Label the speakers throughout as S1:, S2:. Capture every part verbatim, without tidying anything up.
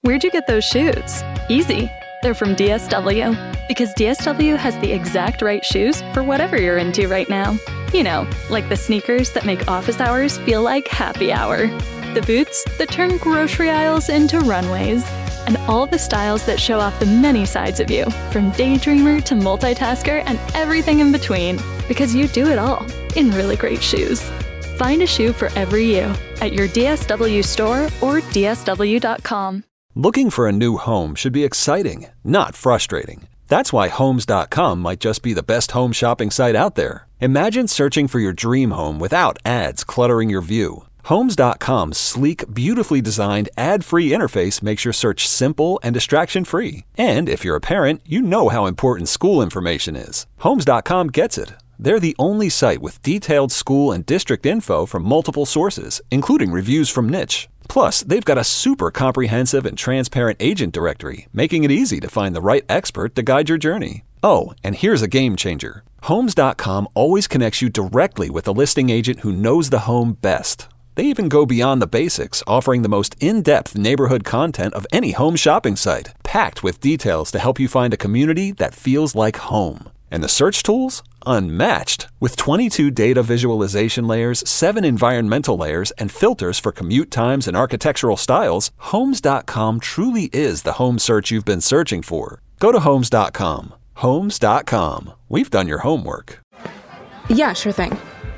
S1: Where'd you get those shoes? Easy. They're from D S W. Because D S W has the exact right shoes for whatever you're into right now. You know, like the sneakers that make office hours feel like happy hour. The boots that turn grocery aisles into runways. And all the styles that show off the many sides of you, from daydreamer to multitasker and everything in between. Because you do it all in really great shoes. Find a shoe for every you at your D S W store or D S W dot com.
S2: Looking for a new home should be exciting, not frustrating. That's why Homes dot com might just be the best home shopping site out there. Imagine searching for your dream home without ads cluttering your view. Homes dot com's sleek, beautifully designed, ad-free interface makes your search simple and distraction-free. And if you're a parent, you know how important school information is. Homes dot com gets it. They're the only site with detailed school and district info from multiple sources, including reviews from Niche. Plus, they've got a super comprehensive and transparent agent directory, making it easy to find the right expert to guide your journey. Oh, and here's a game changer. Homes dot com always connects you directly with the listing agent who knows the home best. They even go beyond the basics, offering the most in-depth neighborhood content of any home shopping site, packed with details to help you find a community that feels like home. And the search tools? Unmatched. With twenty-two data visualization layers, seven environmental layers, and filters for commute times and architectural styles, Homes dot com truly is the home search you've been searching for. Go to Homes dot com. Homes dot com. We've done your homework.
S3: Yeah, sure thing.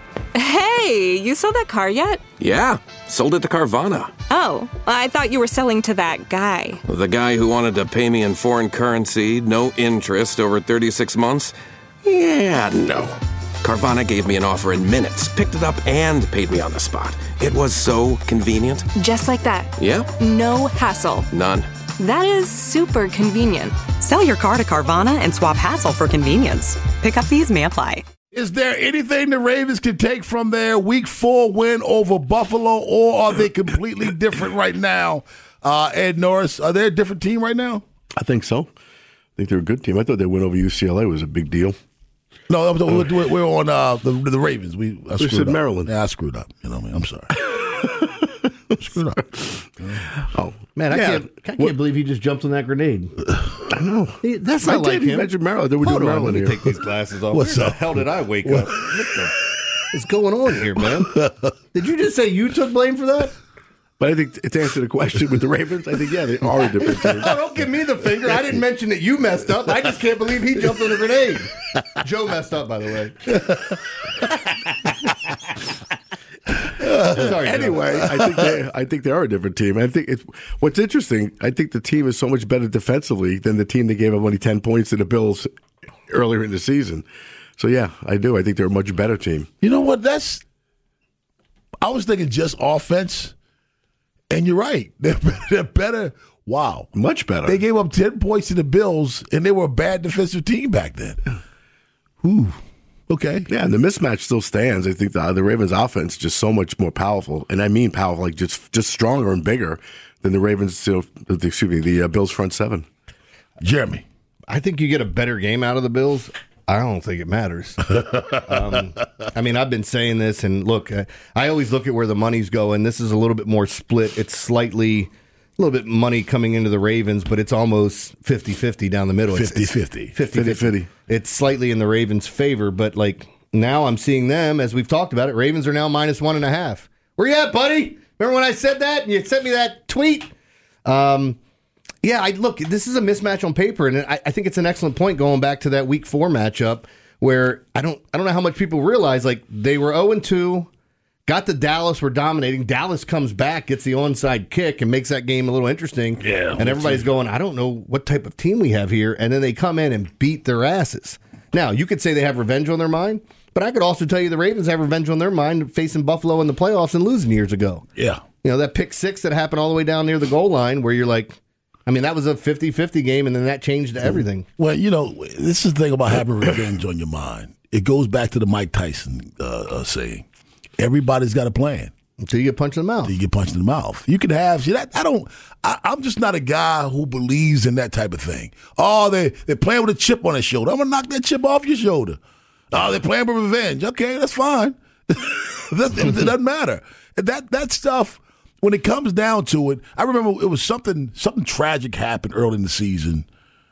S3: Hey, you sold that car yet?
S4: Yeah, sold it to Carvana.
S3: Oh, I thought you were selling to that guy.
S4: The guy who wanted to pay me in foreign currency, no interest, over thirty-six months? Yeah, no. Carvana gave me an offer in minutes, picked it up, and paid me on the spot. It was so convenient.
S3: Just like that.
S4: Yeah?
S3: No hassle.
S4: None.
S3: That is super convenient.
S5: Sell your car to Carvana and swap hassle for convenience. Pickup fees may apply.
S6: Is there anything the Ravens can take from their week four win over Buffalo, or are they completely different right now? Uh, Ed Norris, are they a different team right now?
S7: I think so. I think they're a good team. I thought their win over U C L A was a big deal.
S6: No, we're, we're on uh, the, the Ravens. We I
S7: screwed
S6: said
S7: up.
S6: Maryland. Yeah, I screwed up. You know what I mean? I'm sorry. Screwed up.
S7: Oh
S8: man, I
S7: yeah.
S8: can't, I can't what? believe he just jumped on that grenade.
S7: I know.
S8: He, that's
S7: I
S8: not like
S7: did.
S8: him.
S7: Mentioned Maryland. They were
S8: Hold
S7: doing
S8: on,
S7: Maryland
S8: let me
S7: here.
S8: take these glasses off.
S6: What's
S8: Where
S6: up?
S8: the hell did I wake what? up? What the is going on here, man? Did you just say you took blame for that?
S7: But I think to answer the question with the Ravens, I think, yeah, they are a different team.
S8: No, don't give me the finger. I didn't mention that you messed up. I just can't believe he jumped on a grenade. Joe messed up, by the way.
S7: Uh, Sorry, anyway, I think they, I think they are a different team. I think it's what's interesting. I think the team is so much better defensively than the team that gave up only ten points to the Bills earlier in the season. So yeah, I do. I think they're a much better team.
S6: You know what? That's. I was thinking just offense, and you're right. They're, they're better. Wow,
S7: much better.
S6: They gave up ten points to the Bills, and they were a bad defensive team back then. Ooh. Okay.
S7: Yeah, and the mismatch still stands. I think the the Ravens' offense is just so much more powerful, and I mean powerful, like just just stronger and bigger than the Ravens. You know, excuse me, the uh, Bills' front seven.
S6: Jeremy,
S8: I think you get a better game out of the Bills. I don't think it matters. um, I mean, I've been saying this, and look, I, I always look at where the money's going. This is a little bit more split. It's slightly. A little bit money coming into the Ravens, but it's almost fifty-fifty down the middle.
S6: fifty-fifty.
S8: fifty-fifty. It's slightly in the Ravens' favor, but like now I'm seeing them, as we've talked about it, Ravens are now minus one and a half. Where you at, buddy? Remember when I said that and you sent me that tweet? Um, yeah, I look, this is a mismatch on paper, and I, I think it's an excellent point going back to that week four matchup where I don't I don't know how much people realize, like they were oh and two. Got to Dallas, we're dominating. Dallas comes back, gets the onside kick, and makes that game a little interesting.
S6: Yeah,
S8: and everybody's going, I don't know what type of team we have here. And then they come in and beat their asses. Now, you could say they have revenge on their mind, but I could also tell you the Ravens have revenge on their mind facing Buffalo in the playoffs and losing years ago.
S6: Yeah.
S8: You know, that pick six that happened all the way down near the goal line where you're like, I mean, that was a fifty-fifty game, and then that changed everything.
S6: Well, you know, this is the thing about having revenge on your mind. It goes back to the Mike Tyson uh, uh, saying. Everybody's got a plan.
S8: Until you get punched in the mouth.
S6: Until you get punched in the mouth. You can have, see, that, I don't, I, I'm just not a guy who believes in that type of thing. Oh, they, they're playing with a chip on their shoulder. I'm going to knock that chip off your shoulder. Oh, they're playing with revenge. Okay, that's fine. that, it, it doesn't matter. That, that stuff, when it comes down to it, I remember it was something something tragic happened early in the season.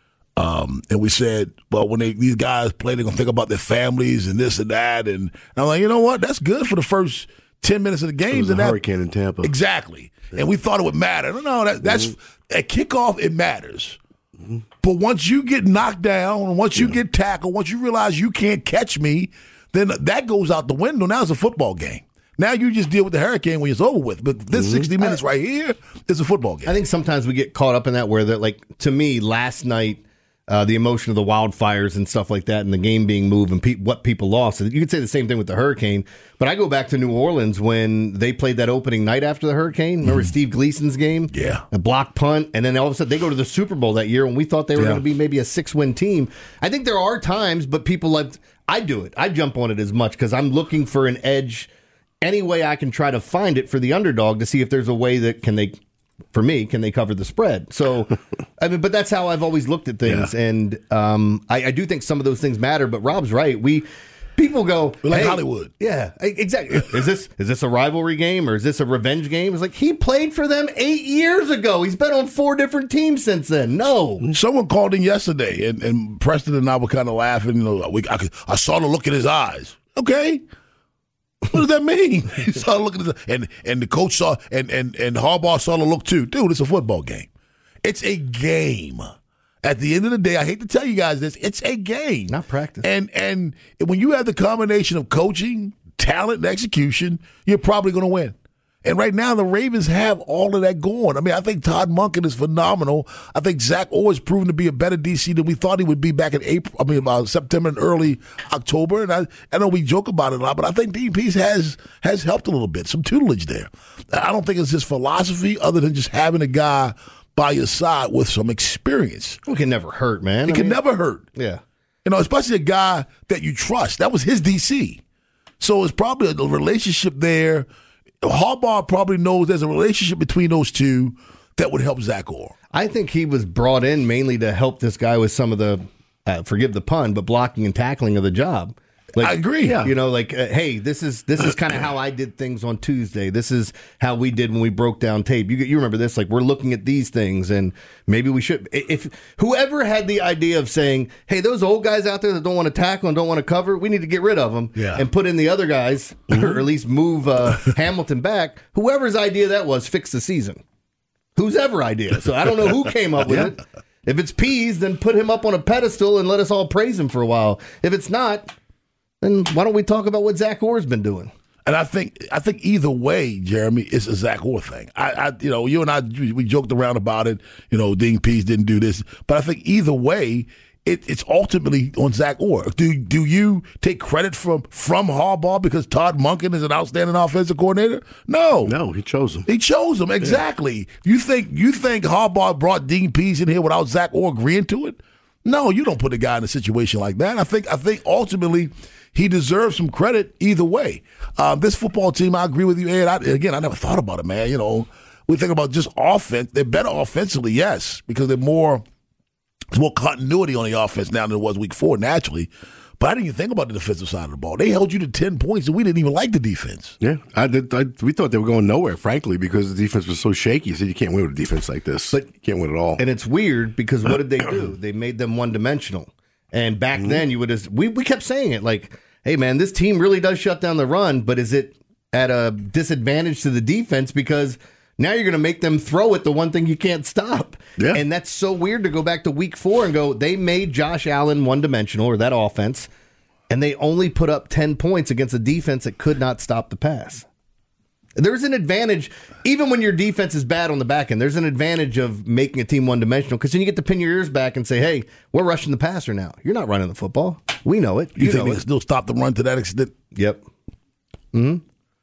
S6: Um, and we said, well, when they, these guys play, they're going to think about their families and this and that. And I'm like, you know what? That's good for the first ten minutes of the game.
S7: It was a
S6: and that,
S7: hurricane in Tampa.
S6: Exactly. Yeah. And we thought it would matter. No, no that, that's mm-hmm. at kickoff, it matters. Mm-hmm. But once you get knocked down, once you yeah. get tackled, once you realize you can't catch me, then that goes out the window. Now it's a football game. Now you just deal with the hurricane when it's over with. But this mm-hmm. sixty minutes right here is a football game.
S8: I think sometimes we get caught up in that where, that, like, to me, last night, uh, the emotion of the wildfires and stuff like that and the game being moved and pe- what people lost. You could say the same thing with the hurricane. But I go back to New Orleans when they played that opening night after the hurricane. Remember mm-hmm. Steve Gleason's game?
S6: Yeah.
S8: A block punt. And then all of a sudden they go to the Super Bowl that year when we thought they were yeah. going to be maybe a six-win team. I think there are times, but people like, I do it. I jump on it as much because I'm looking for an edge any way I can try to find it for the underdog to see if there's a way that can they, for me, can they cover the spread? So, I mean, but that's how I've always looked at things. Yeah. And um, I, I do think some of those things matter, but Rob's right. We, people go,
S6: We're like
S8: hey,
S6: Hollywood.
S8: Yeah, exactly. Is this, is this a rivalry game or is this a revenge game? It's like, he played for them eight years ago. He's been on four different teams since then. No.
S6: Someone called in yesterday and, and Preston and I were kind of laughing. You know, we, I, could, I saw the look in his eyes. Okay. What does that mean? He saw the look at his, and and the coach saw and, and and Harbaugh saw the look too. Dude, it's a football game. It's a game. At the end of the day, I hate to tell you guys this, it's a game.
S8: Not practice.
S6: And and when you have the combination of coaching, talent, and execution, you're probably going to win. And right now, the Ravens have all of that going. I mean, I think Todd Monken is phenomenal. I think Zach Orr has proven to be a better D C than we thought he would be back in April. I mean, about September and early October. And I, I know we joke about it a lot, but I think Dean Pease has has helped a little bit, some tutelage there. I don't think it's his philosophy, other than just having a guy by your side with some experience.
S8: It can never hurt, man.
S6: It
S8: I
S6: can
S8: mean,
S6: never hurt.
S8: Yeah,
S6: you know, especially a guy that you trust. That was his D C, so it's probably a relationship there. Harbaugh probably knows there's a relationship between those two that would help Zach Orr.
S8: I think he was brought in mainly to help this guy with some of the, uh, forgive the pun, but blocking and tackling of the job. Like,
S6: I agree.
S8: Yeah. You know, like, uh, hey, this is this is kind of how I did things on Tuesday. This is how we did when we broke down tape. You you remember this? Like, we're looking at these things, and maybe we should. If whoever had the idea of saying, hey, those old guys out there that don't want to tackle and don't want to cover, we need to get rid of them
S6: yeah.
S8: and put in the other guys, mm-hmm. or at least move uh, Hamilton back. Whoever's idea that was, fix the season. Whose ever idea? So I don't know who came up with yeah. it. If it's Pease, then put him up on a pedestal and let us all praise him for a while. If it's not, then why don't we talk about what Zach Orr's been doing?
S6: And I think I think either way, Jeremy, it's a Zach Orr thing. I, I you know, you and I we joked around about it. You know, Dean Pease didn't do this, but I think either way, it, it's ultimately on Zach Orr. Do do you take credit from from Harbaugh because Todd Monken is an outstanding offensive coordinator? No,
S7: no, he chose him.
S6: He chose him exactly. Yeah. You think you think Harbaugh brought Dean Pease in here without Zach Orr agreeing to it? No, you don't put a guy in a situation like that. I think I think ultimately he deserves some credit either way. Um, this football team, I agree with you, Ed. I, again, I never thought about it, man. You know, we think about just offense. They're better offensively, yes, because they're more there's more continuity on the offense now than it was week four, naturally. But I didn't even think about the defensive side of the ball. They held you to ten points, and we didn't even like the defense.
S7: Yeah, I did. I, we thought they were going nowhere, frankly, because the defense was so shaky. You said you can't win with a defense like this. But you can't win at all.
S8: And it's weird because what did they do? They made them one-dimensional. And back mm-hmm. then, you would have, we, we kept saying it like, hey, man, this team really does shut down the run, but is it at a disadvantage to the defense because now you're going to make them throw it, the one thing you can't stop.
S7: Yeah.
S8: And that's so weird to go back to week four and go, they made Josh Allen one-dimensional, or that offense, and they only put up ten points against a defense that could not stop the pass. There's an advantage, even when your defense is bad on the back end, there's an advantage of making a team one-dimensional because then you get to pin your ears back and say, hey, we're rushing the passer now. You're not running the football. We know it.
S6: You,
S8: you
S6: think
S8: know
S6: they
S8: it.
S6: still stop the run to that extent?
S8: Yep. Hmm.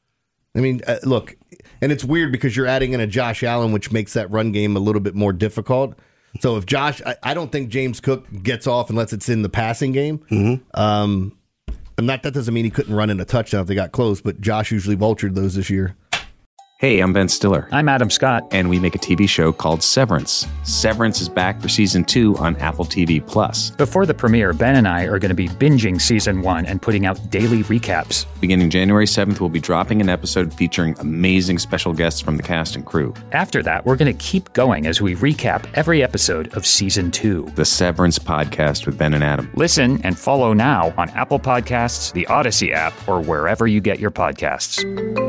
S8: I mean, uh, look, and it's weird because you're adding in a Josh Allen, which makes that run game a little bit more difficult. So if Josh, I, I don't think James Cook gets off unless it's in the passing game.
S7: Mm-hmm.
S8: Um, and that, that doesn't mean he couldn't run in a touchdown if they got close, but Josh usually vultured those this year.
S9: Hey, I'm Ben Stiller.
S10: I'm Adam Scott.
S9: And we make a T V show called Severance. Severance is back for season two on Apple T V Plus.
S10: Before the premiere, Ben and I are going to be binging season one and putting out daily recaps.
S9: Beginning January seventh, we'll be dropping an episode featuring amazing special guests from the cast and crew.
S10: After that, we're going to keep going as we recap every episode of season two.
S9: The Severance Podcast with Ben and Adam.
S10: Listen and follow now on Apple Podcasts, the Odyssey app, or wherever you get your podcasts.